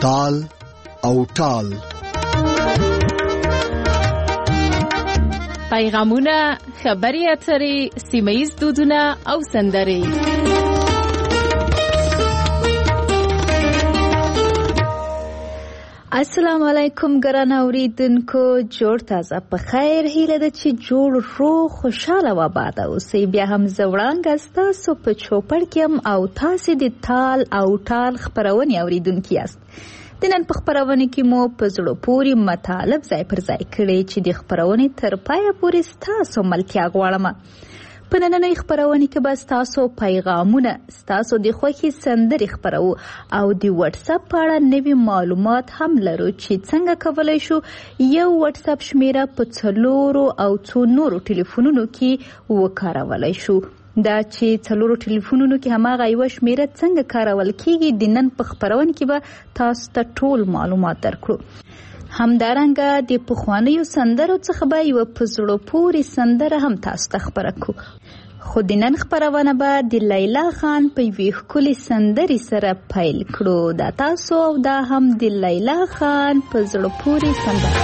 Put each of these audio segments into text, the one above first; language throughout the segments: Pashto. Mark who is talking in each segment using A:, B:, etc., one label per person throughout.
A: تال او ټال.
B: پیغامونه، خبري اترې، سیمه‌ییز دودونه او سندرې.
C: السلام علیکم ګران اوریدونکو، جوړ تازه په خیر هیله ده چې جوړ روغ خوشاله و آباد اوسئ. بیا هم زه وړانګه ستاسو په چوپړ کې یم او تاسې د تال او ټال خپرونې اوریدونکي یاست. د نن په خپرونه کې مو په زړه پورې مطالب ځای پر ځای کړي چې د خپرونې تر پایه پورې ستاسو ملتیا غواړم. په نننۍ خپرونه کې به ستاسو پیغامونه، ستاسو د خوښې سندرې خپرو او د واتس اپ په اړه نوي معلومات هم لرو چې څنګه کولی شو یو واتس اپ شمیره په 4 او 2 نورو ټلیفونونو کې وکارولی شو. دا چې 4 ټلیفونونو کې هماغه یو شمیره څنګه کارول کیږي د نن په خپرونه کې به تاسو ته ټول معلومات درکړو. همدارنګه د پخوانیو سندرو څخه به یو په زړه پورې سندره هم تاسو ته خپره کړو. خو د نن خپرونه به د لیلا خان په یوې ښکلې سندرې سره پیل کړو. دا تاسو او دا هم د لیلا خان په زړه پورې سندره.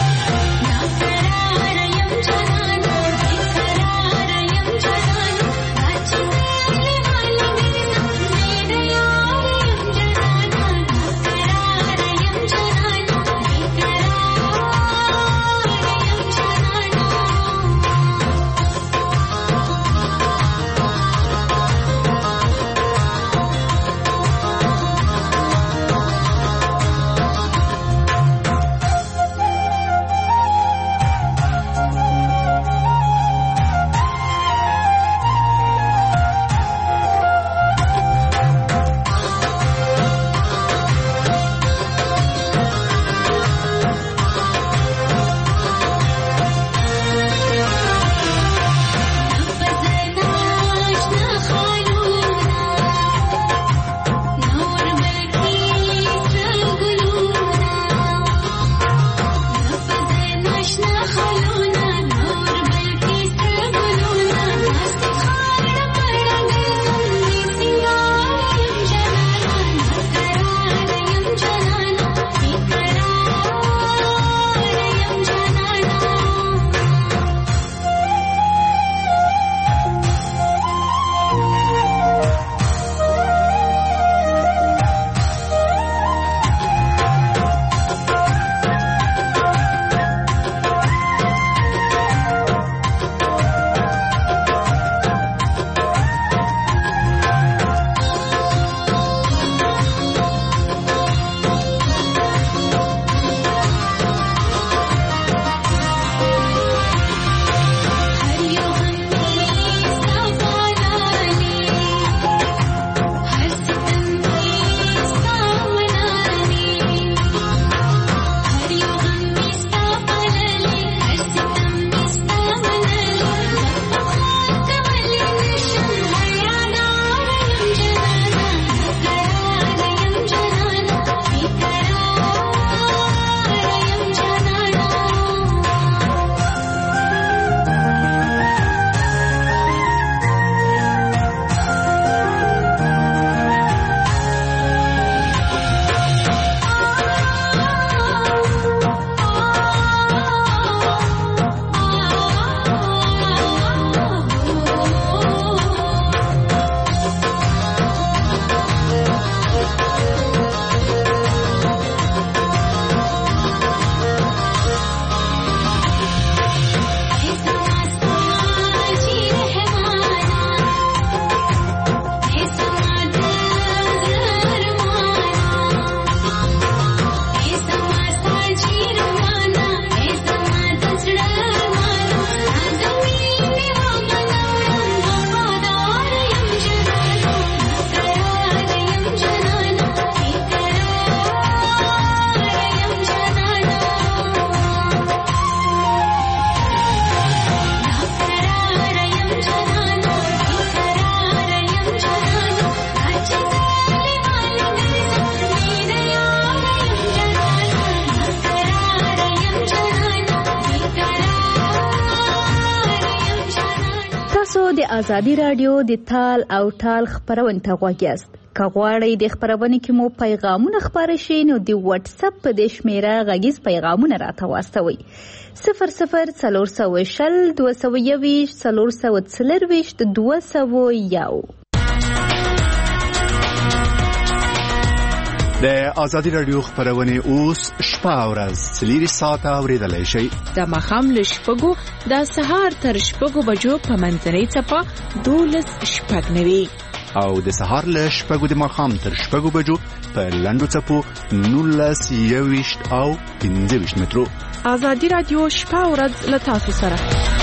C: ازادي رادیو د تال او ټال خبرونه ته غوږ یاست. که غواړئ د خبرونې کې مو پیغامونه خپاره شي نو د واتس اپ په دې شمیره غږیز پیغامونه راته واستوئ. 0040 221 440 201.
A: د ازادي رادیو خبرونه اوس شپه او ورځ 3 ساعته اوریدلای شئ.
B: د ماښام له 6 د سهار تر 6 بجو په منځنۍ څپه 12:09
A: او د سهار له 6 د ماښام تر 6 بجو په لنډو څپو 19:20 او 15 مترو.
B: ازادي رادیو شپه او ورځ له تاسو سره.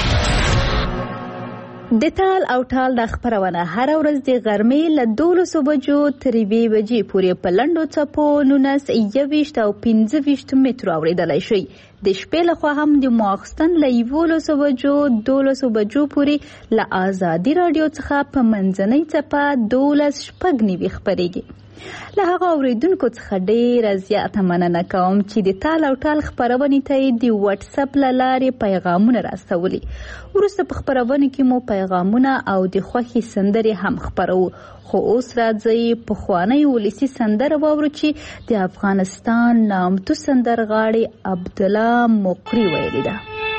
C: د تال او ټال د خبرونه هر ورځ د غرمې له 12 بجو تر 2 بجې پورې په لنډو څپو 19:20 او 15 مترو اوریدلای شئ. د شپې لخوا هم د ماخستن له 11 بجو 12 بجو پورې له ازادي رادیو څخه په منځنۍ څپه 12:09 خبرېږي. له هغه اوریدونکو څخه ډېره زیاته مننه کوم چې د تال او ټال خبرونې ته د واتس اپ له لارې پیغامونه راستولي. وروسته په خبرونه کې مو پیغامونه او د خوښې سندرې هم خبرو. خو اوس راځئ پخوانۍ ولسي سندره واورو چې د افغانستان نامتو سندرغاړي عبدالله مقری ویلې ده.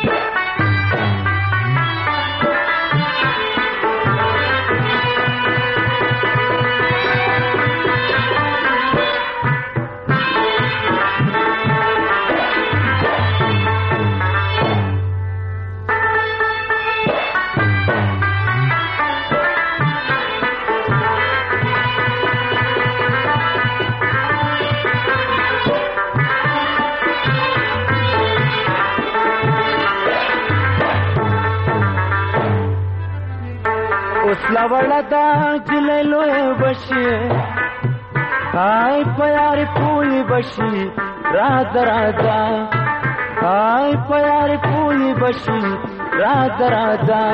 D: لوړه دا جلې لوی بشي هاي پیار پوي بشي راځه راځه هاي پیار پوي بشي راځه راځه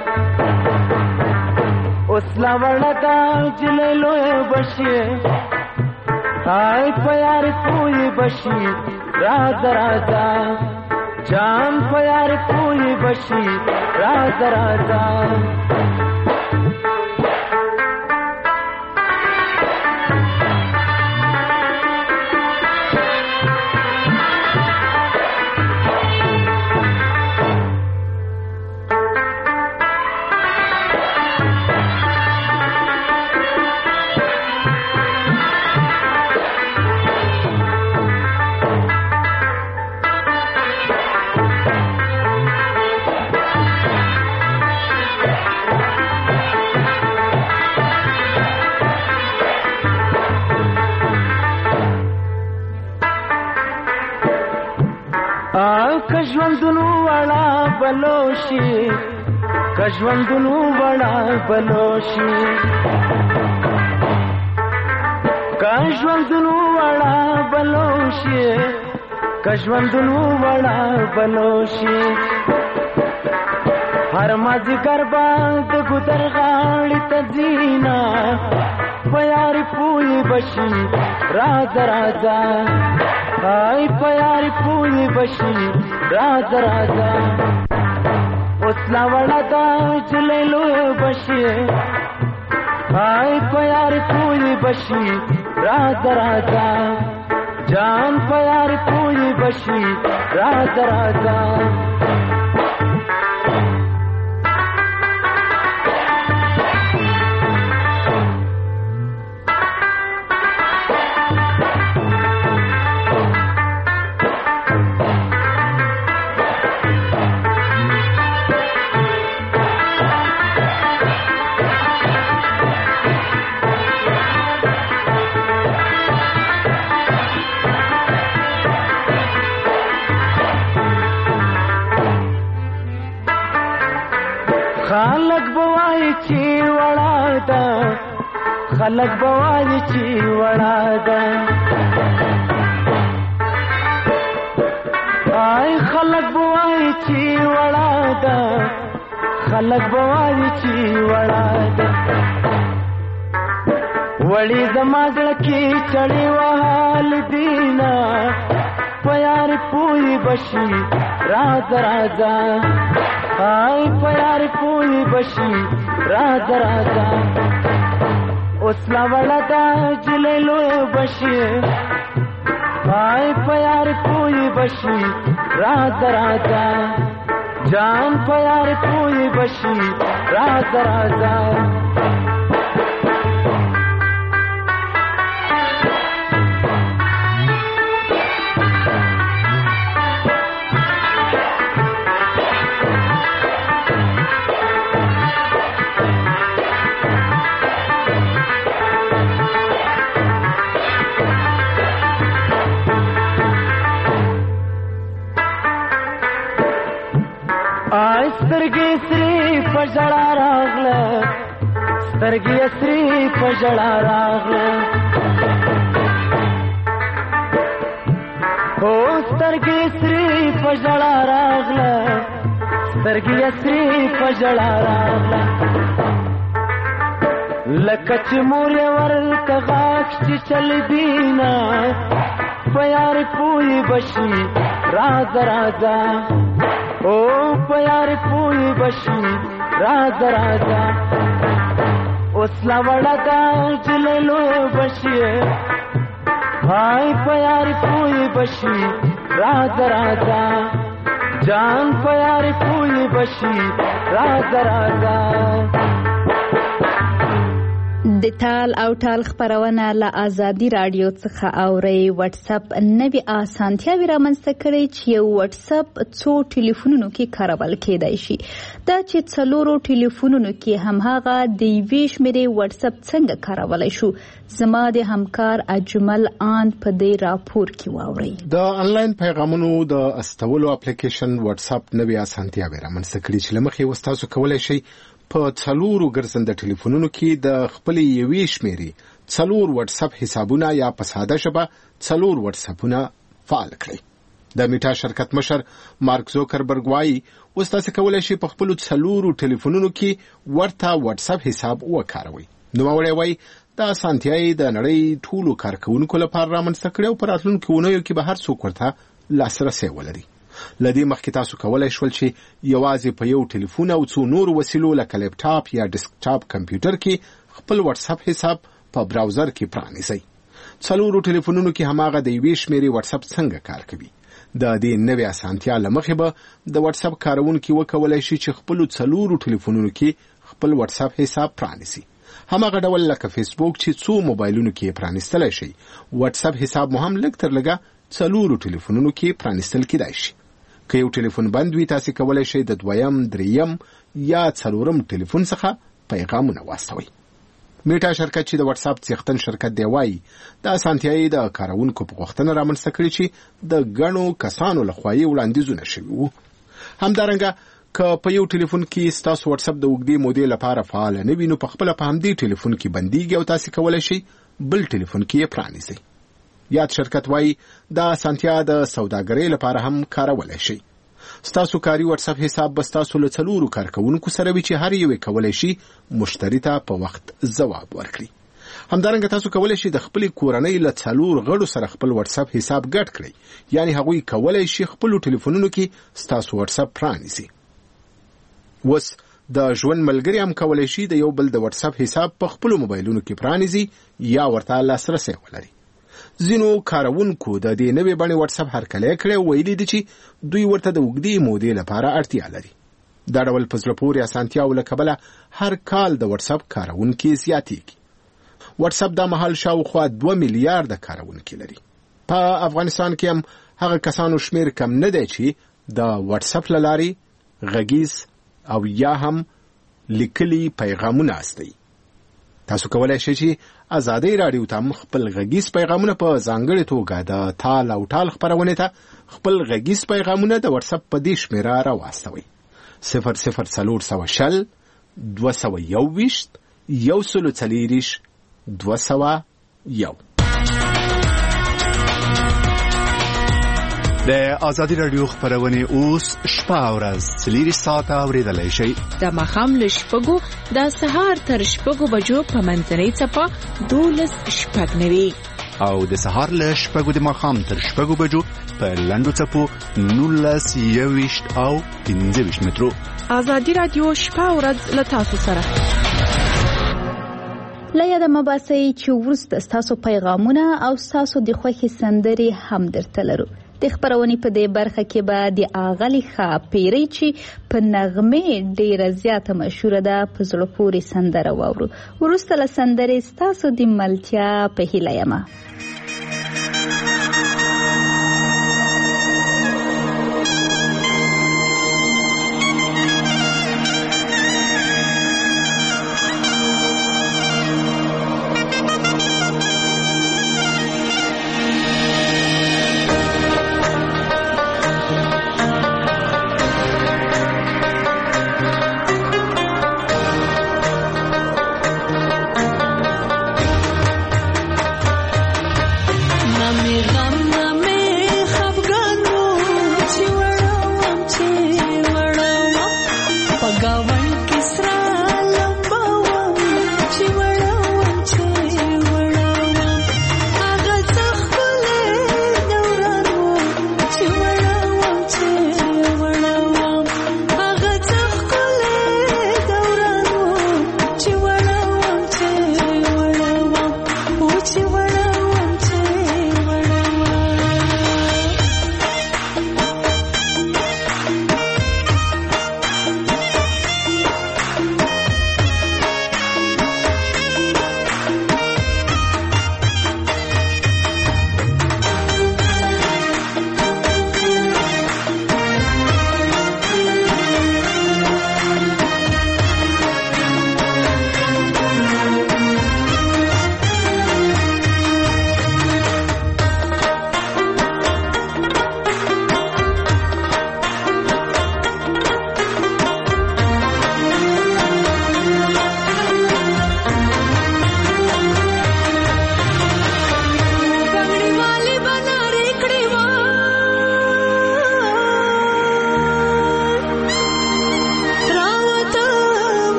D: اوس لوړه دا جلې لوی بشي هاي پیار پوي بشي راځه راځه جان پیار پوي بشي راځه راځه کژوندونو وړا بلوشي کژوندونو وړا بلوشي کژوندونو وړا بلوشي کژوندونو وړا بلوشي هر مازیګر باندې ګودر غاړي تزینا پیار پوي بشي راځه راځه هاي پیار پوي بشي راځه راځه اوس لا وړا دا چلې لوی بشي هاي پیار پوي بشي راځه راځه جان پیار پوي بشي راځه راځه خلق بوای چی وړا ده خلق بوای چی وړا ده آی خلق بوای چی وړا ده خلق بوای چی وړا ده وړي زماګل کی چړې وحال دینا پیار پوي بشي راز رازا آی پیار پوی بشي راځه راځه اوس لا وړه دا جلې لوی بشي آی پیار پوی بشي راځه راځه جان پیار پوی بشي راځه راځه سترګې سری پژړا راغله سترګې سری پژړا راغله او سترګې سری پژړا راغله سترګې سری پژړا راغله لکه چې مور ورته غاښ چې چل دینا پیار پوی بشي راځه راځه او پیار پوی بشي راځه راځه اوس لا وړه دا جلې لوی بشي هاي پیار پوی بشي راځه راځه جان پیار پوی بشي راځه راځه
C: د تال او ټال خبرونه له آزادي رادیو څخه اوري واتس اپ نوې اسانتیاوې رامنځته کړي چې یو واتس اپ څو ټلیفونونو کې کارول کېدای شي دا چې څلورو ټلیفونونو کې هماغه د یوې شمېرې واتس اپ څنګه کارولای شو زما د همکار اجمل آن په دې راپور کې واوري
E: د انلاین پیغامونو د استولو اپلیکیشن واتس اپ نوې اسانتیاوې رامنځته کړي چې لمخې وستاسو کولای شي په څلورو ګرځنده ټلیفونونو کې د خپل یوې شمېرې څلور واتس اپ حسابونه یا په ساده ژبه څلور واتس اپونه فعال کړئ د میټا شرکت مشر مارک زوکربرګ وایي اوس تاسو کولای شئ په خپل څلورو ټلیفونونو کې ورته واتس اپ حساب وکاروئ نوموړی وایي دا اسانتیاوې د نړۍ ټولو کارکونکو لپاره رامنځته کړي او په راتلونکو اونیو کې به هر څوک ورته لاسرسی ولري لدې مخکې تاسو کولای شول چې یوازې په یو ټلیفون او څو نور وسیلو لکه لیپټاپ یا ډیسکټاپ کمپیوټر کې خپل واتس اپ حساب په براوزر کې پرانیزئ څلورو ټلیفونونو کې هماغه د یوې شمېرې واتس اپ څنګه کار کوي د دې نوې اسانتیا لمخې به د واتس اپ کارونکي وکولای شي چې خپل څلورو ټلیفونونو کې خپل واتس اپ حساب پرانیزي هماغه ډول لکه فیسبوک چې څو موبایلونو کې پرانیستل شي واتس اپ حساب مو هم لږ تر لږه څلورو ټلیفونونو کې پرانیستل کېدای شي که یو ټلیفون بند وي تاسو کولای شئ د دویم دریم یا څلورم ټلیفون څخه پیغامونه واستوئ میټا شرکت چې د واتس اپ څښتن شرکت دی وایي دا اسانتیاوې د کارونکو په غوښتنه رامنځته کړي چې د ګڼو کسانو لخوا یې وړاندیزونه شوي وو همدارنګه که په یو ټلیفون کې ستاسو واتس اپ د اوږدې مودې لپاره فعال نه وي نو په خپله په همدې ټلیفون کې بندیږي او تاسو کولای شئ بل ټلیفون کې یې پرانیزئ یاد شرکت وایي دا اسانتیا د سوداګرۍ لپاره هم کارولای شي ستاسو کاري واتس اپ حساب به ستاسو له څلورو کارکونکو سره وي چې هر یو یې کولای شي مشتری ته په وخت ځواب ورکړي همدارنګه تاسو کولای شئ د خپلې کورنۍ له څلور غړو سره خپل واتس اپ حساب ګډ کړئ یعنی هغوی کولای شي خپلو ټلیفونونو کې ستاسو واتس اپ پرانیزي اوس د ژوند ملګري هم کولای شي د یو بل د واتس اپ حساب په خپلو موبایلونو کې پرانیزي یا ورته لاسرسی ولري ځینو کارونکو د دې نوې بڼې واتس اپ هرکلی کړی او ویلي دي چې دوی ورته د اوږدې مودې لپاره اړتیا لري دا ډول په زړه پورې اسانتیاو له کبله هر کال د واتس اپ کارونکي زیاتېږي واتس اپ دا مهال شاوخوا 2 میلیارده کارونکي لري په افغانستان کې هم هغه کسانو شمیر کم نه دی چې د واتس اپ له لارې غږیز او یا هم لیکلي پیغامونه استوي تاسو کولای شئ چې آزادي رادیو ته خپل غږیز پیغامونه په ځانګړې توګه د تال او ټال خبرونه ته خپل غږیز پیغامونه د واتس اپ په دې شمیره راواستوئ 0040 221 140 201
A: د آزادي رادیو خبرونه اوس شپه او ورځ 4 ساعته اوریدلای شئ
B: د ماښام له شپږو د سهار تر شپږو بجو په منځنۍ څپه 12 شپږ نوي
A: او د سهار له 6 د ماښام تر 6 بجو په لنډو څپو 19 21 او 15 مترو.
B: ازادي رادیو شپه او ورځ له تاسو سره.
C: لیا د مباسي چې ورسته تاسو پیغامونه او تاسو د خوښي سندري هم درته لرو. د خبرونې په دې برخه کې به د اغلی خاپيري چې په نغمه ډیره زیاته مشهور ده په زړه پورې سندره واورو. ورسته له سندري تاسو د ملتیا په هیله یم.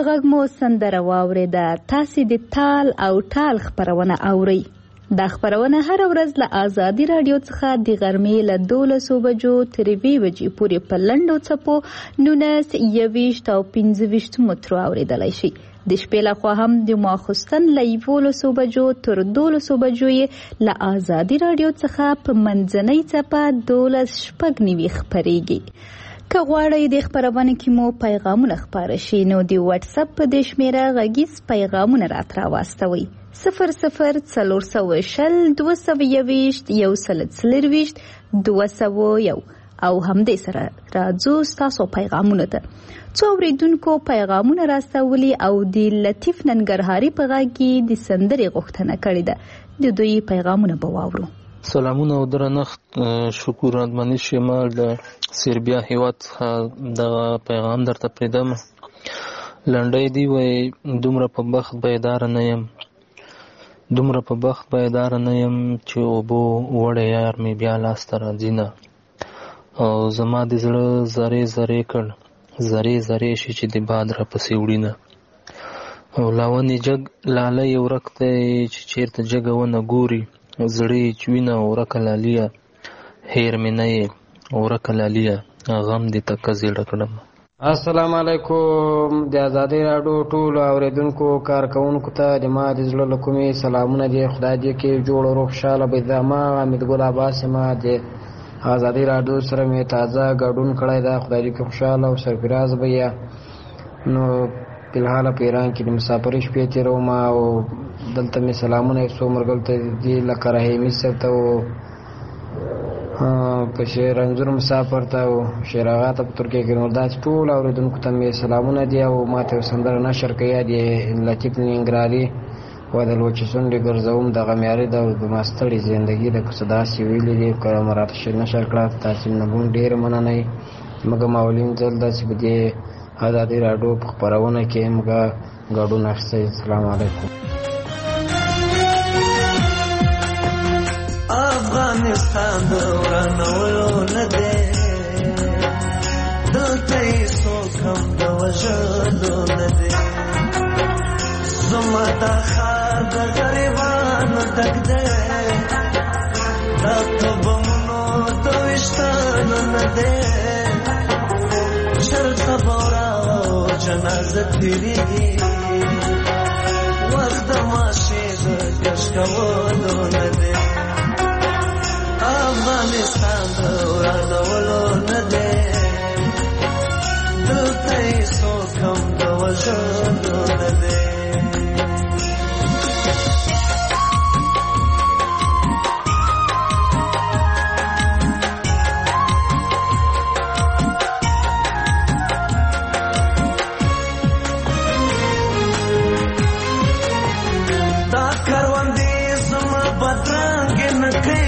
C: غږ مو سندره واورېده. تاسې د تال او ټال خپرونه اورئ. دا خپرونه هره ورځ له آزادي راډیو څخه د غرمې له 12 بجو تر 2 بجې پورې په لنډو څپو 19, 21 او 25 مترو اورېدلی شي. د شپې لخوا هم د ماخوستن له 11 بجو تر 12 بجو یې له آزادي راډیو څخه په منځنۍ څپه 12:09 خپرېږي. که غواړئ د خپرونه کې مو پیغامونه خپاره شي نو د واتس اپ په دې شمېره غږیز پیغامونه راته راواستوئ 002021120201 او همدې سره راځو ستاسو پیغامونه ته. څو اورېدونکو پیغامونه راستولي او د لطیف ننګرهاري په غږ کې د سندرې غوښتنه کړې ده. د دوی پیغامونه به واورو.
F: سلامونه او درنښت. شکر ادمنی شمال د سربیا هیواد دغه پیغام درته پرېږدم. لنډی دی وایي دومره په بخت بیداره نه یم چې اوبو وړی یار مې بیا لاسته راځي نه. او زما د زړه زرې زرې کړ زرې زرې شي چې د باد را پسې وړي نه. او لاونې جګ لالی ورک دی چې چېرته جګه ونه ګوري زړې چې وینه ورکه لالیه هیر مې نه یې ورکه لالیه غم دې تکه زیړه کړم.
G: السلام علیکم. د آزادۍ راډیو ټولو اورېدونکو کارکوونکو ته د ما د زړه له کومې سلامونه دي. خدای دې کې جوړ او خوشحاله به زما حمیدګل عباس ما د آزادۍ راډیو سره مې تازه ګډون کړی ده. خدای دې کې خوشحاله او سرفراز به یا نو فلحال په ایران کې د مسافرۍ شپې تېروم او دلته مې سلامونه یو څو مرګل ته دي لکه رحیمي صاحب ته په رنځور مسافر ته او شیراغا ته په ترکیه کې نور داسې ټول اورېدونکو ته مې سلامونه دي. او ما ته یو سندره نشر کوي د لطیف ننګرهاري ودل وچې شونډې ګرځوم دغه معیاري ده او زما ستړې زندګي ده. که څه داسې ویلي دي که مو راته نشر کړه تاسې نه بون ډېر مننه یې. موږ اولین ځل داسې په دې آزادۍ راډیو په خپرونه کې موږ ګډون اخیستی. السلام علیکم.
H: افغانستان د ورانولو نه دی دلته یې څوک هم د وژلو نه دی. زما دا ښار د غریبانو ډک دی دا په بمونو د ویشتانو نه دی. چرته به وراو جنازه تېرېږي وخت د ماشې د کش کولو نه دی. افغانستان د ورانولو نه دی دلته یې څوک هم د وژلو نه دی. دا کروندې زما بدرنګې نه کوي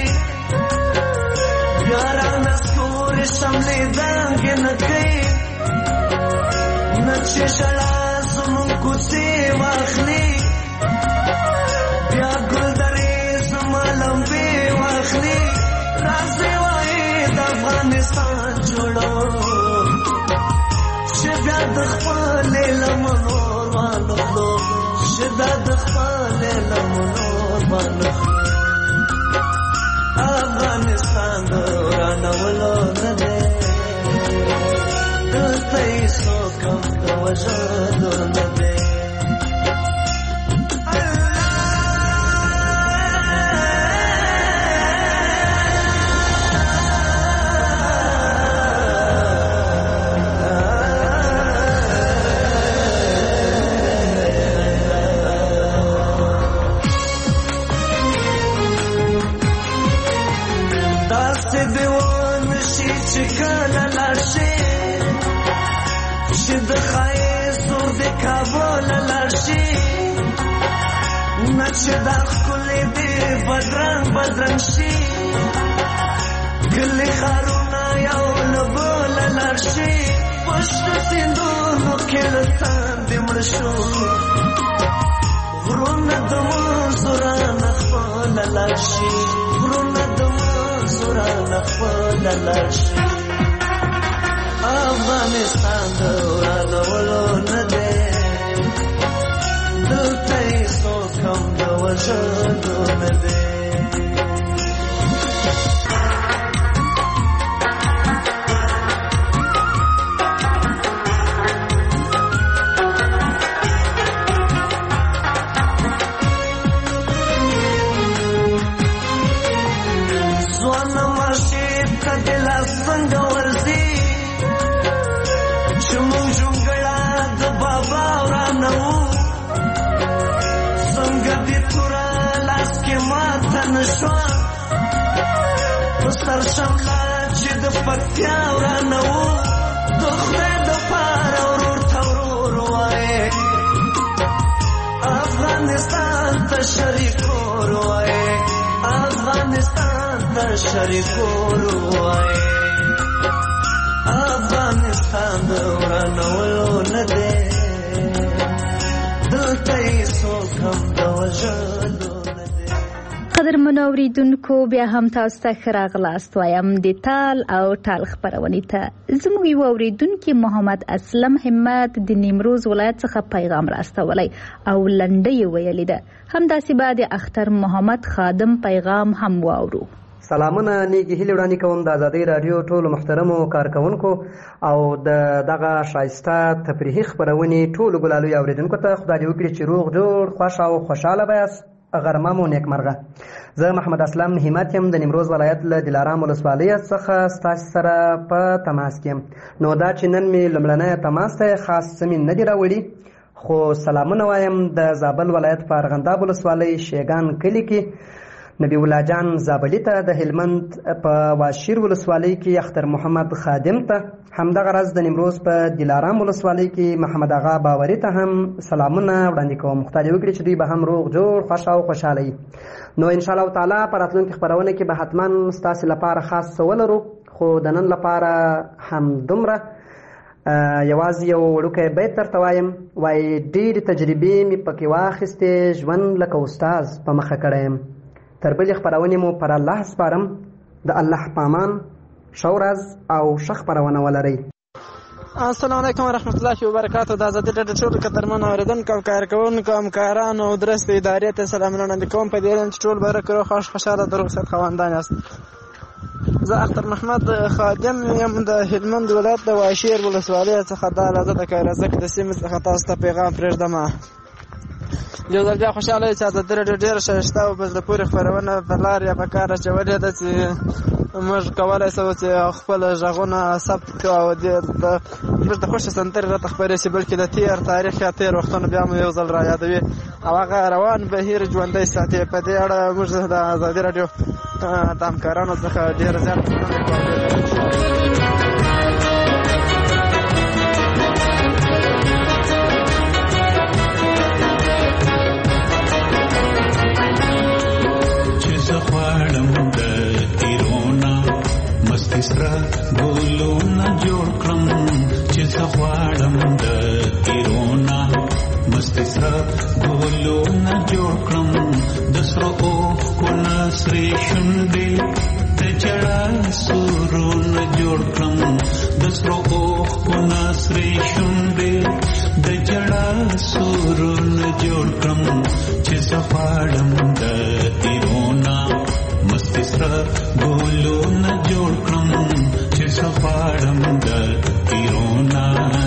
H: یارانه ستوري شملې دنګې نه کوي نه چې ژړا زمونږ کوڅې واخلي بیا ګلدرې زما لمبې واخلي. راځئ وایي د افغانستان جوړو چې بیا د خپلې لمنو وانخلو چې بیا د خپلې لمنو وانخلو. افغانستان د ورانولو نه دی دلته یې څوک هم د وژلو نه دی. د ښایستو د کابل لاړ شي نه چې دا ښکلې دې بدرنګ بدرنګ شي کلي ښارونه یو له بله لاړ شي په شنه سیندونو کې له تندې مړ شو غرونه د منځو رانه خپله لاړ شي غرونه د منځو رانه خپله لاړ شي. افغانستان د ورانولو نه دی وژلو نه دی. سر شمله چې د پکتیا ورانه وو د خدای دپاره ورور ته ورور وایې افغانستان ته شریکور وایې افغانستان ته شریکور وایې افغانستان د ورانولو نه دی دلته یې څوک هم د وژلو.
C: قدرمنو اوریدونکو بیا هم تاسو ته ښه راغلاست وایم د تال او ټال خپرونې ته. زموږ یو اوریدونکي محمد اسلم همت د نیمروز ولایت څخه پیغام راستولی او لنډه یې ویلې ده. همداسې به د اختر محمد خادم پیغام هم واورو.
I: سلامونه نیږي هیلې وړاندې کوم د ازادۍ راډیو ټولو محترمو کارکوونکو او د دغه ښایسته تفریحي خپرونې ټولو ګلالو اوریدونکو ته خدای دې وکړي چې روغ جوړ خوښ او خوشحاله به یاست. غرمه مو نیکمرغه. زه محمد اسلم همت یم د نیمروز ولایت له دلارام ولسوالۍ څخه ستاسو سره په تماس کې یم. نو دا چې نن مې لومړنی تماس ته خاص څه مې نه دي راوړي خو سلامونه وایم د زابل ولایت په ارغنداب ولسوالۍ شیګان کلي کې نبی الله جان زابلي ته، د هلمند په واشیر ولسوالۍ کې اختر محمد خادم ته، همدغه راز د نیمروز په دلارام ولسوالۍ کې محمد آغا باوري ته هم سلامونه وړاندې کوم. خدای دې وکړي چې دوی به هم روغ جوړ خوښ او خوشحاله وي. نو ان شاء الله تعالی په راتلونکي خپرونه کې به حتما ستاسو لپاره خاص څه ولرو، خو د نن لپاره هم دومره. یوازې یو وړوکی بیت درته وایم، وایي ډېرې تجربې مې پکې واخیستې، ژوند لکه استاز په مخه کړی یم. تر بلې خپرونې مو پر الله سپارم. د الله پامان، ښه ورځ او ښه خپرونه ولرئ.
J: السلام علیکم ورحمۃ اللہ وبرکاتہ. د ازادۍ راډیو ټولو قدرمنو اورېدونکو او کارکوونکو همکارانو او درستو ادارې ته سلامونه وړاندې کوم په دې علم چې ټول به روغ خوښ خوشحاله د روغ صحت خاوندان یاست. زه اختر محمد خادم یم د هلمند ولایت د واشیر ولسوالۍ څخه. دا لازه د کایرزک د سیمې څخه تاسو ته پیغام پرېږدم. یو ځل بیا خوشحاله چې ازادۍ راډیو ډېره ښایسته او په زړه پورې خپرونه په لار یا په کار اچولې ده چې موږ کولی شو چې خپل غږونه ثبت کړو او موږ د خوښې سندرې راته خپرې شي، بلکې د تېر تاریخ یا تېر وختونه بیا مو یو ځل را یادوي او هغه روان بهیر ژوندی ساتي. په دې اړه موږ د ازادۍ راډیو د همکارانو څخه ډېره زیاته مننه کوو.
K: سره ګلونه جوړ کړم چې زه غواړم د تیرونا مستي سره ګلونه جوړ کړم د سرو اوښکو نه سرې شونډې د جړا سورونه جوړ کړم د سرو اوښکو نه سرې شونډې د جړا سورونه جوړ کړم چې زه غواړم د تیرونا مستی سره ګلونه جوړ کړم چې زه غواړم د تیرونا.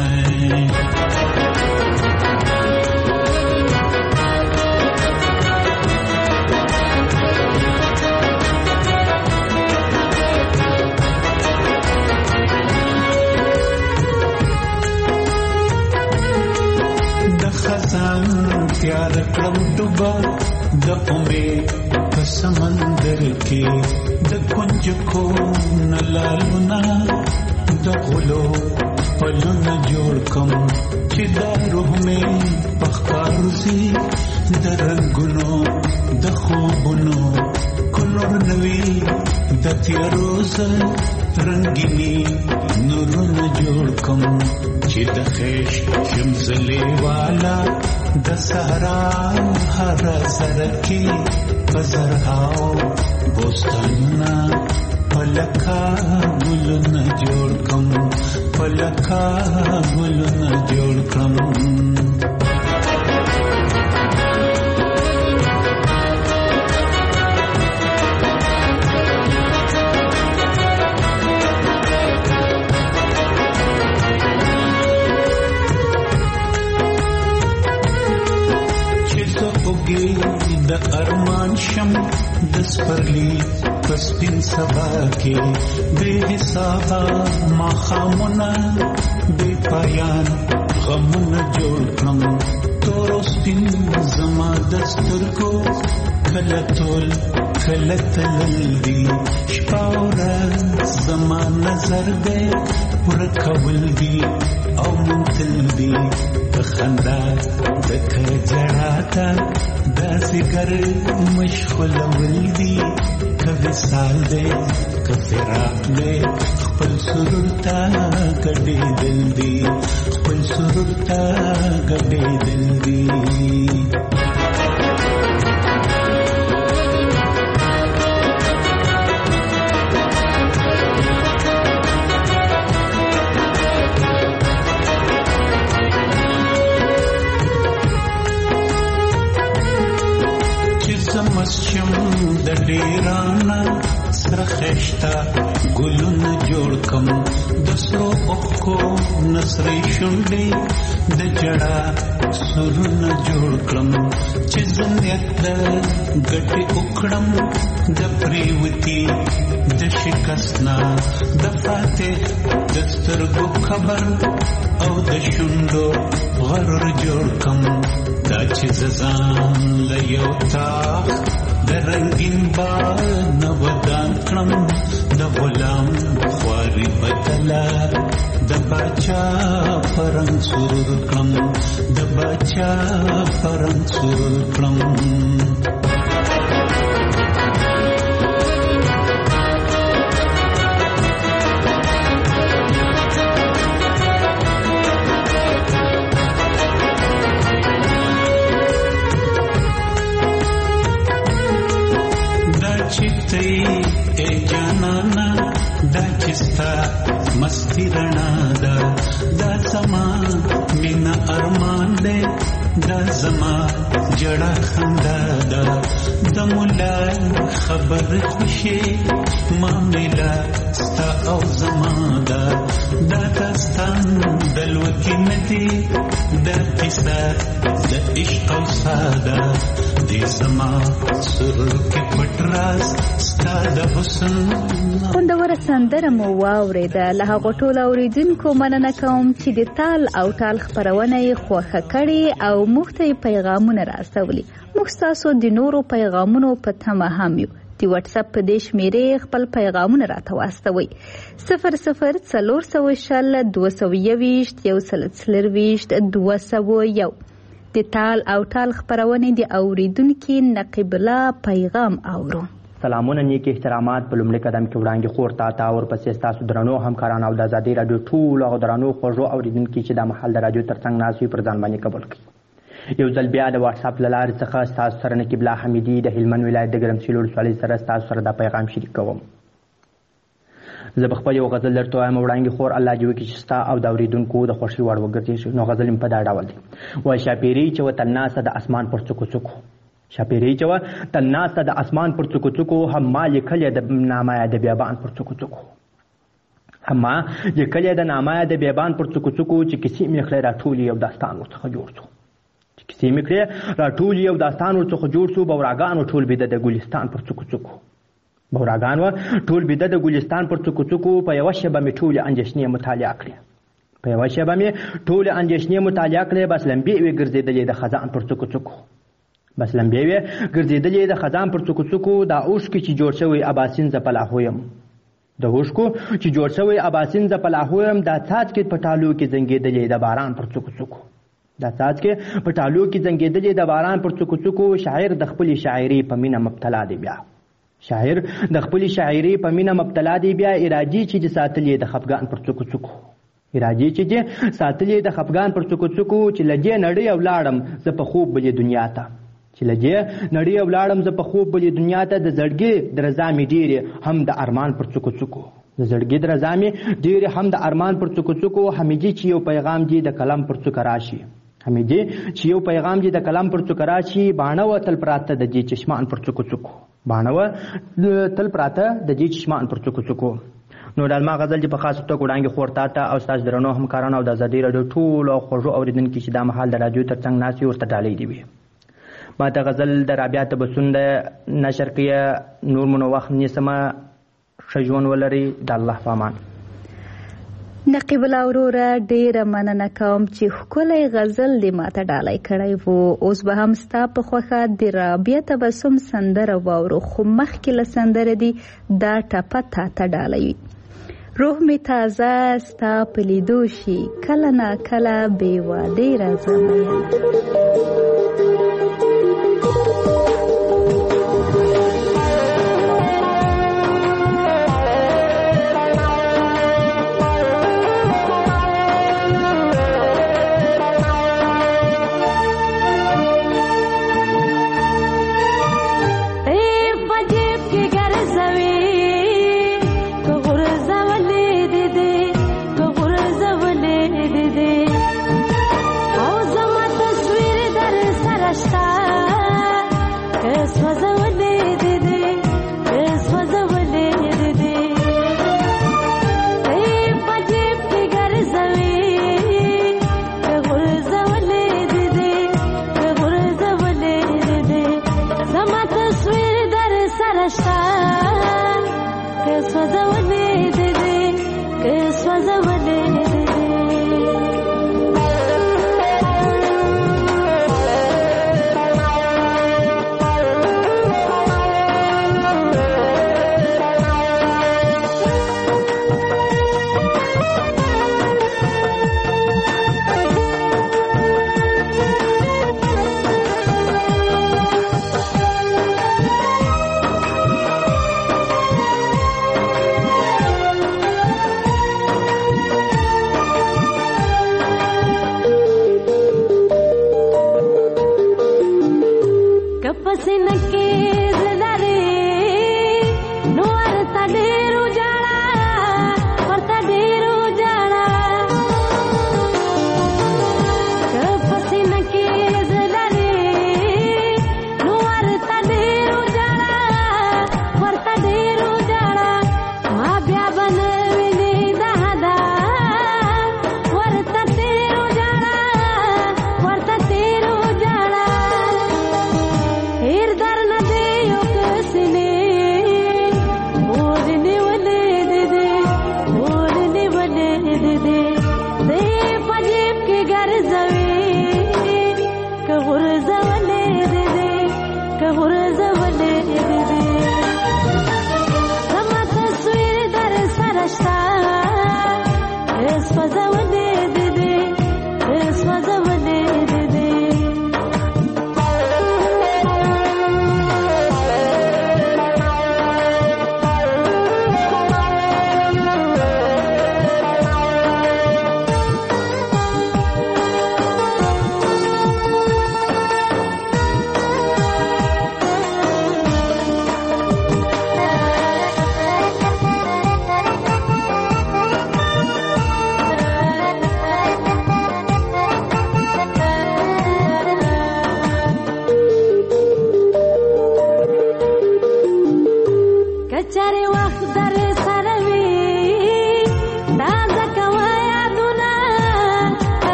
K: د خزان تیار کړم ډوبه د امید په سمندر کې د کنج کو نلالونه د غلو پلونه جوړ کم چې دا روح مې پخکارزي د رنگونو د خوبونو کلور نوي د تیروز رنگینی نورونه جوړ کم چې د خیش شمزلې والا د صحرا هر سره کې پزرهاو بوستانونه پلکا ګلونه جوړ کم پلکا ګلونه جوړ کم. سپرلی پسپین سبا کې بے حسابا ماخامونه بے پایان غمونه جوړ کړم تور سپین زما دسترګو کله تول کله تللی شپه ورځ زما نظر دې ورکول دي او منتل دي په خندا دکه جړاتا داسې ګر مشغول دي که وصال دې که فراق دې خپل سرور ته ګډېدل دي خپل سرور ته ګډېدل دي مسچم د ډیرانا سره خشتا ګلونه جوړ کم د سرو اوخو نسرې شونډې د جړا سرونه جوړ کړم چې زنیت د ګټې وکړم د پریوتی د شکستنا د فاتح د سترګو خبر او د شونډو غرور جوړ کم دا چې ززان لیو تاخ د رنگین با نودان کړم د غلام خواري بدلا د باچا پرنګ سرور کړم د باچا پرنګ سرور کړم اے جانانا دا چستا مستی رنا دا زما مینا ارمان دے دا زما جڑا خندا دا مولا خبر خوشی معاملہ ستا او زما دا داستان دلوکی ندی دا قصہ دا عشق او سادا دی زما سرور کی پټراز
C: خوندوره سندره مو واورېده. له هغو ټولو اورېدونکو مننه کوم چې د تال او ټال خپرونه یې خوښه کړې او موږ ته یې پیغامونه راستولي. موږ ستاسو د نورو پیغامونو په تمه هم یو. د واتساپ په دې شمېرې خپل پیغامونه راته واستوئ 00402021 د تال او ټال خپرونې د اورېدونکي نقیب الله پیغام اورو.
L: سلامونه نیک احترامات په لومړي قدم کې وړاندې خور تا او ورپسې ستاسو درنو همکاران او د ازادۍ راډیو ټولو هغو درنو خوږو اورېدونکي چې دا مهال د راډیو تر څنګ ناست وي پر ځان باندې قبول کړي. یو ځل بیا د واتساپ له لارې څخه ستاسو سره نقیب الله حمیدي د هلمند ولایت د ګرمسیر ولسوالۍ سره ستاسو سره دا پیغام شریک کوم. زه به خپل یو غزل درته وایم وړاندې خور الله دې وکړي چې ستا او د اورېدونکو د خوښۍ وړ وګرځي. نو غزل مې په دا ډول دی. وایي شاپیري چې وطن ناسته د اسمان پر څوکو څوکو شاپیري چې وطن ناسته د اسمان پر څوکو څوکو هم ما لیکلې د نامه د بیابان پر څوکو څوکو هم ما لیکلې د نامه د بیابان پر څوکو څوکو چې کیسې مې کړې راټولې یو داستان ورڅخه جوړ شو کیسې مې کړې راټولې یو داستان ورڅخه جوړ شو. بوراګانو ټول بېده د ګلستان پر څوکو څوکو بوراګان ټول بېده د ګلستان پر څوکو څوکو په یوه شېبه مې ټولې اندېښنې مطالعه کړې په یوه شېبه مې ټولې اندېښنې مطالعه کړې. بس لمبې وې ګرځېدلې د خزان پر څوکو څوکو بس لمبې وې ګرځېدلې د خزان پر څوکو څوکو دا اوښکې چې جوړ شوی اباسین زه په لاهو یم د اوښکو چې جوړ شوی اباسین زه په لاهو یم دا څاڅکې په ټالو کې زنګېدلې د باران پر څوکو څوکو دا څاڅکې په ټالو کې زنګېدلې د باران پر څوکو څوکو. شاعر د خپلې شاعري په مینه مبتلا دی بیا شاعر د خپلې شاعري په مینه مبتلا دی بیا اراجي چې ساتلې د خفګان پر څوکو څوکو اراجي چې ساتلې د خفګان پر څوکو څوکو چې لږې نړۍ ولاړم زه په خوب بلې دنیا ته چې لږې نړۍ ولاړم زه په خوب بلې دنیا ته د زړګي درزا مې ډېرې هم د ارمان پر څوکو څوکو د زړګي درزا مې ډېرې هم د ارمان پر څوکو څوکو. حمیدي چې یو پیغام دی د کلم پر څوکه راشي حمیدي چې یو پیغام دی د کلم پر څوکه راشي. باڼه و تل پراته د دې چشمان پر څوکو څوکو باڼه و تل پراته د دې چشمان پر څوکو څوکو. نو ډالما غزل چې په خاص توګه وړاندې خور تا ته او ستاسو درنو همکارانو او د ازادۍ راډیو ټولو خوږو اورېدونکي چې دا مهال د راډیو تر څنګ ناست وي ورته ډالۍ دي وي. ما ته غزل د رابعه تبسم د نشر کې نور مو وخت نیسمه ښه ژوند ولري د الله په امان.
C: نقیب الله وروره ډیره مننه کوم چې ښکلی غزل دې ماته ډالۍ کړی و. اوس به هم ستا په خوښه د رابعه تبسم سندره واورو، خو مخکې له سندره دي دا ټپه تاته ډالۍ وي. روح می تازه ستا په لیدو شي، کله ناکله بې وادې راځه مینه.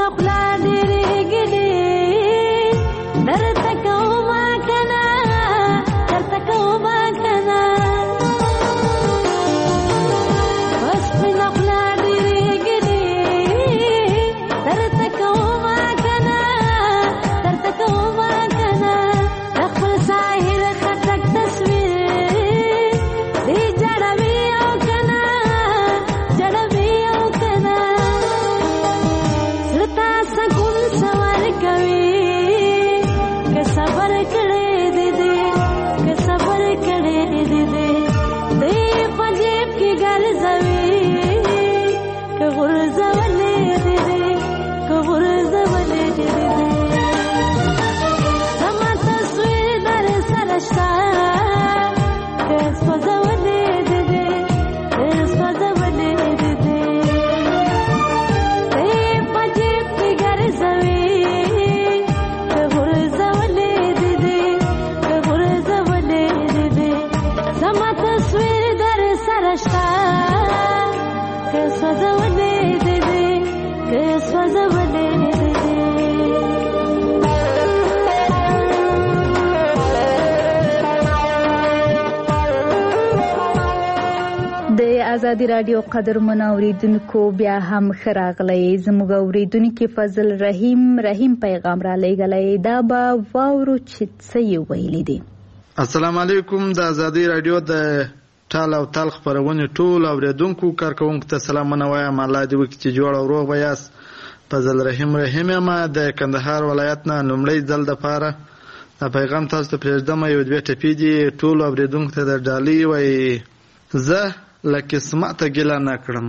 C: آزادی رادیو قدرمن اوریدونکو بیا هم ښه راغلی. زموږ اوریدونکي فضل رحیم پیغام را لیږلی. دا به واورو چې څه یې ویلي دي.
M: السلام علیکم. د آزادی رادیو د ټال او تال خپرونې ټول اوریدونکو کارکوونکو ته سلامونه وایم. الله دې وکړي چې جوړ او روغ به یاست. فضل رحیم یم د کندهار ولایت نه. لومړی ځل دپاره دا پیغام تاسو ته پرېږدم. یو دوې ټپې دي ټولو اوریدونکو ته د ډالۍ. وایي زه له قسمته ګیله نه کړم.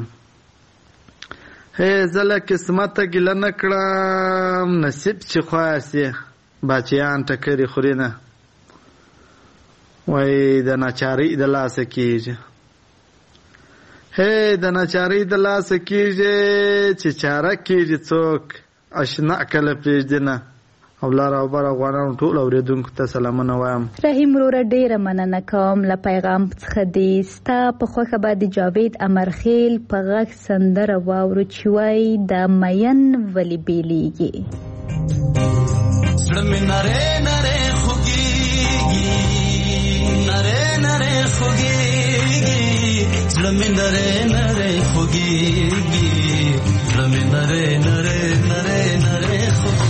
M: زه له قسمته ګیله نه کړم، نصیب چې خوار سي بچیان ټکرې خوري نه. وایي د ناچارۍ د لاسه کېږي، د ناچارۍ د لاسه کېږي چې چاره کېږي څوک اشنا کله پرېږدي نه. او لار او بر افغانانو ټول اوریدونکو ته سلامونه وایم.
C: رحیم وروره ډیره مننه کوم له پیغام څخه دی. ستا په خوښه به د جاوید امرخیل په غږ سندره واورو چې وایي د مین ولې بیلیږي.
H: زړه مې نری نری خوږیږي، نری نری خوږیږي، زړه مې نری نری خوږیږي، زړه مې نری نری نری نری خوږیږي.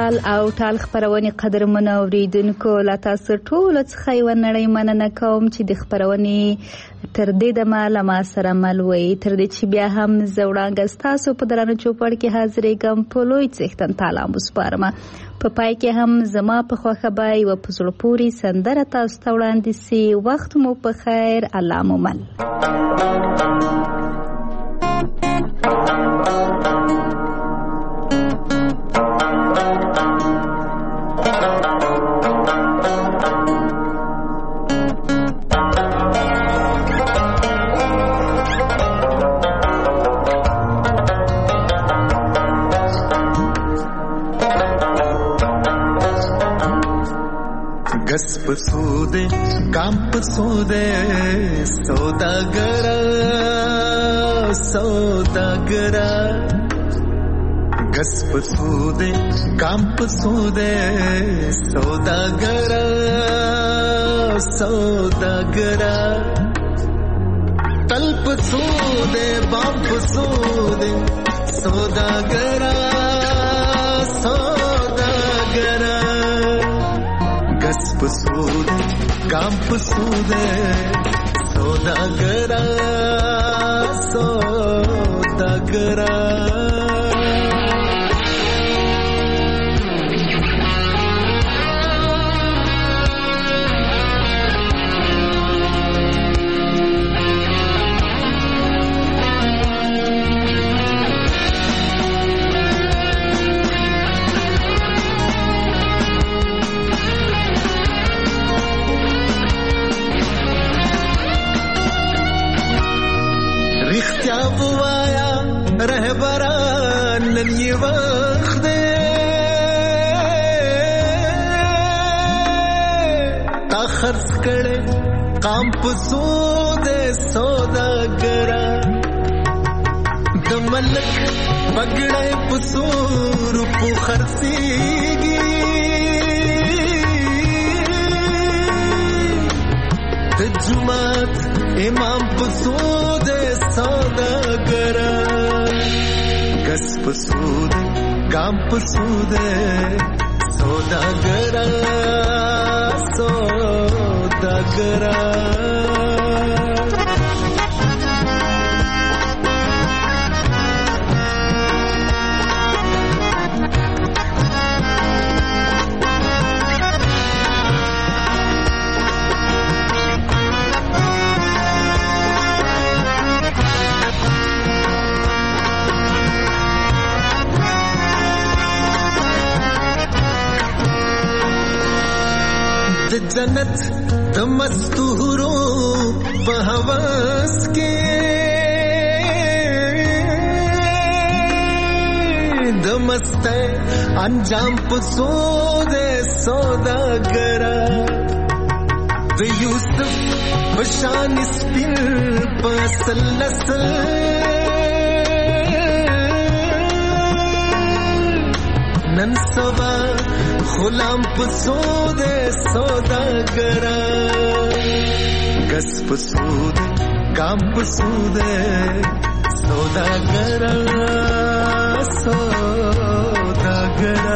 C: تال او ټال خبرونه قدرمن اوریدونکو لا تاسو ټول څخه یو نړۍ مننه کوم چې د خبرونه تر دې د ما سره ملوي تر دې چې بیا هم زوړانګ تاسو په درانه چوپړ کې حاضرې ګم په لوی څښتن تعالی مسپارما په پای کې هم زما په خوخه بای او په زړه پوری سندره تاسو ته وړاندې سي وخت مو په خیر الله مو مل
H: गस पसूदे काम पसूदे सौदागरा सौदागरा गस पसूदे काम पसूदे सौदागरा सौदागरा तल पसूदे बाम पसूदे सौदागरा सौदागरा गस पसूदे काम पसूदे सौदागरा सौदागरा रहबरान नन ये वक्त दे ता खर्च करे काम पसूदे सौदागरा द मलक बगड़े पसूर पु खर्सीगी द जुमात इमाम पसूदे सौदागरा गस पसूदे काम पसूदे सौदागरा सौदागरा जन्नत द मस्तूरो बहवास के द मस्ते अंजाम पसूदे सौदागरा द यूसुफ बशान स्पिन पसल नसल ननसवा गुलाम पसूदे सौदागरा गस पसूदे काम पसूदे सौदागरा सौदागरा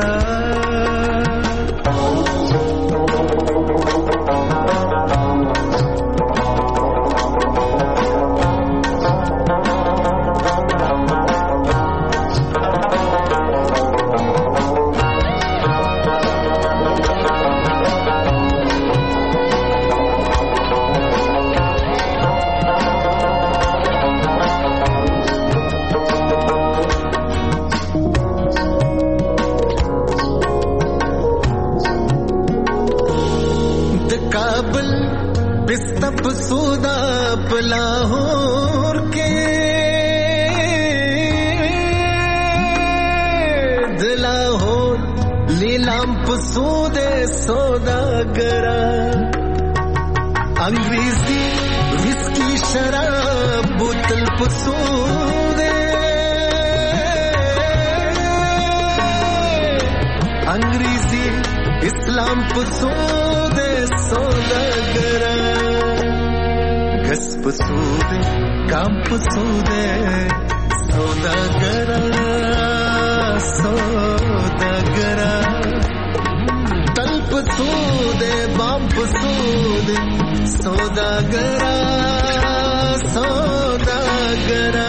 H: पसूदा लाहौर के दिलाहौर लीलाम पसूदे सौदागरा अंग्रेजी विस्की शराब बोतल पसूदे अंग्रेजी इस्लाम पसूदे सौदागरा गस पसूदे काम पसूदे सौदागरा سوداګرا تل پسود بام پسود سوداګرا سوداګرا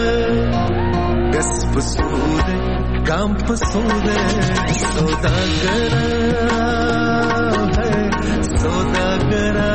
H: گس پسود گام پسود سوداګرا ہے سوداګرا.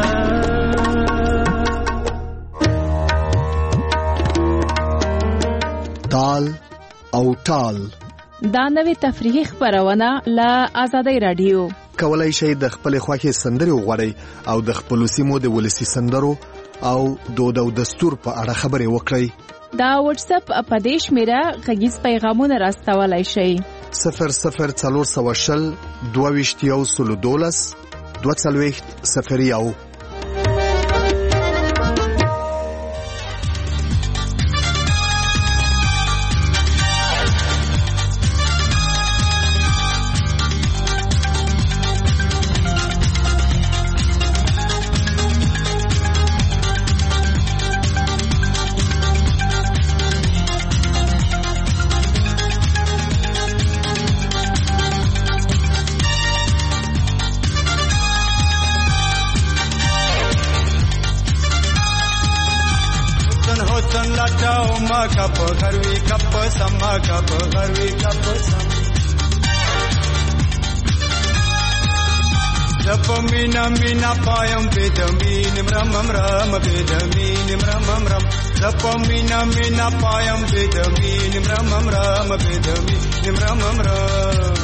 N: تال او ټال
B: دا نوې تفریحي خپرونه له آزادۍ رادیو.
N: کولای شئ د خپل خوښې سندرې وغواړئ او د خپل سیمو د ولسي سندرو او دود او دستور په اړه خبرې وکړئ.
B: دا واتس اپ په دې شمیره غږیز پیغامونه راستولای شئ.
N: 00420 22 02
O: کپ غروي کپ سما کپ غروي کپ سم جپ مینا مینا پایم بدمین مرم رم بدمین مرم رم جپ مینا مینا پایم بدمین مرم رم بدمین مرم رم.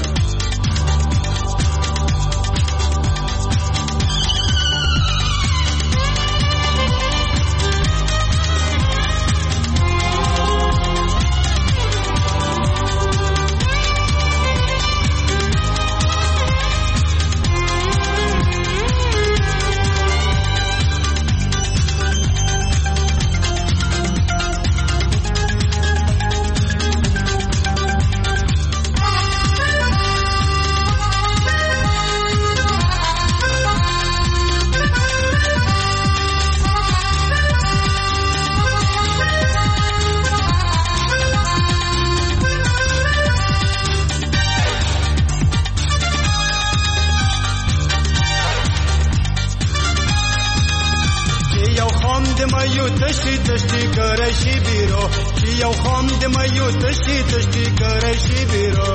O: تشتی تشتی کرشی بیرو یو خام د مایو تشتی تشتی کرشی بیرو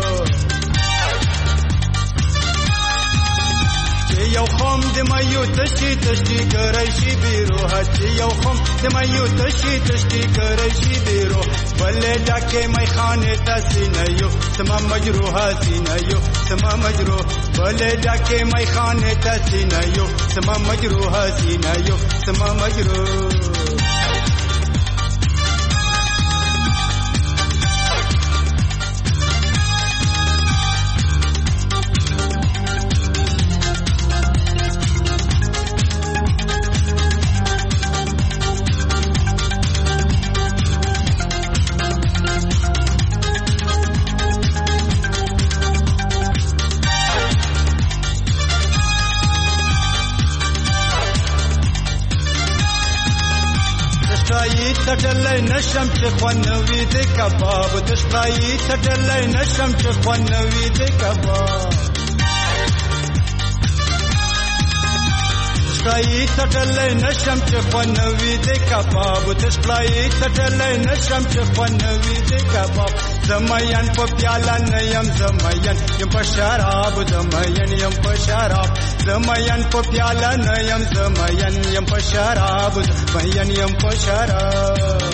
O: یو خام د مایو تشتی تشتی کرشی بیرو هچ یو خام د مایو تشتی تشتی کرشی بیرو بلې ډکه مې خانه تسینیو سما مجروح سینیو سما مجروح بلې ډکه مې خانه تسینیو سما مجروح سینیو سما مجروح. تټلای نشم چې خوانوي د کباب د شپای تټلای نشم چې خوانوي د کباب شپای تټلای نشم چې خوانوي د کباب د شپای تټلای نشم چې خوانوي د کباب زمین په پیاله نه يم زمین یم په شراب زمین یم په شراب زمین په پیاله نه يم زمین یم په شراب زمین یم په شراب.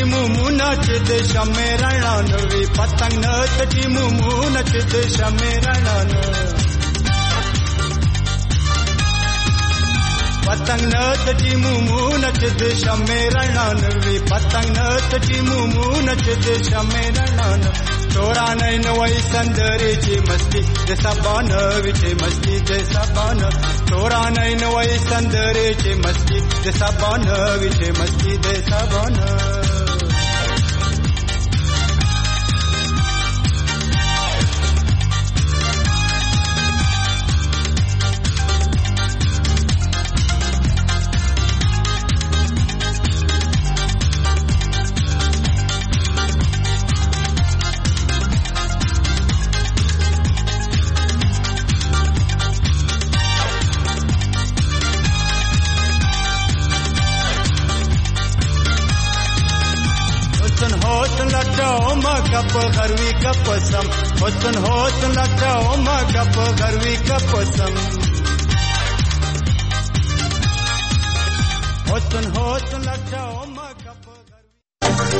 O: مومونه چې د شمع رڼا نه وي پتنګ نه تټي مومونه چې د شمع رڼا نه پتنګ نه تټي مومونه چې د شمع رڼا نه وي پتنګ نه تټي مومونه چې د شمع رڼا نه تورا نه وای سندري چې مستی د سبا نه وي چې مستی د سبا نه تورا نه وای سندري چې مستی د سبا نه وي چې مستی د سبا نه کپ غروی کپ سم حسن حسن لټاو ما کپ غروی کپ سم حسن حسن